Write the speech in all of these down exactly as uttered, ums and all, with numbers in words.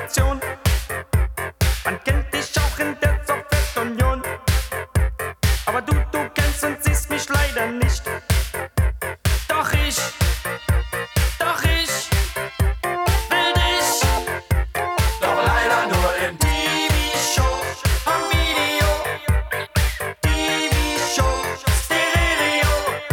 Sensation. Man kennt dich auch in der Sowjetunion. Aber du, du kennst und siehst mich leider nicht. Doch ich, doch ich will dich. Doch leider nur im T V-Show am Video. T V-Show Stereo.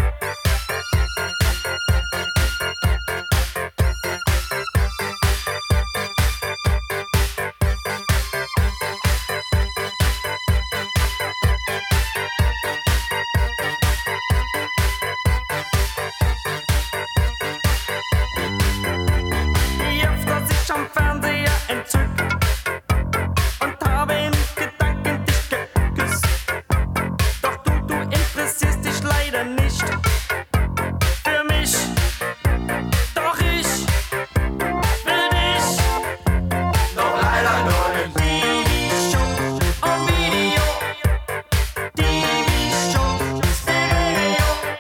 Je öfter sich am Fernseher entzückt und habe in Gedanken dich geküsst. Doch du, du interessierst dich leider nicht für mich. Doch ich will dich. Doch leider nur im T V-Show am Video. T V-Show Stereo.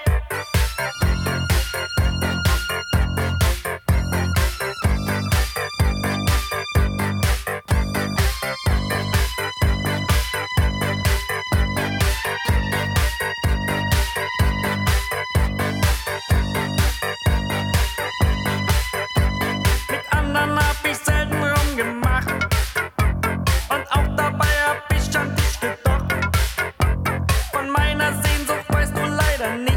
Mit anderen hab ich selten rumgemacht und auch dabei hab ich an dich gedacht. Von meiner Sehnsucht weißt du leider nicht.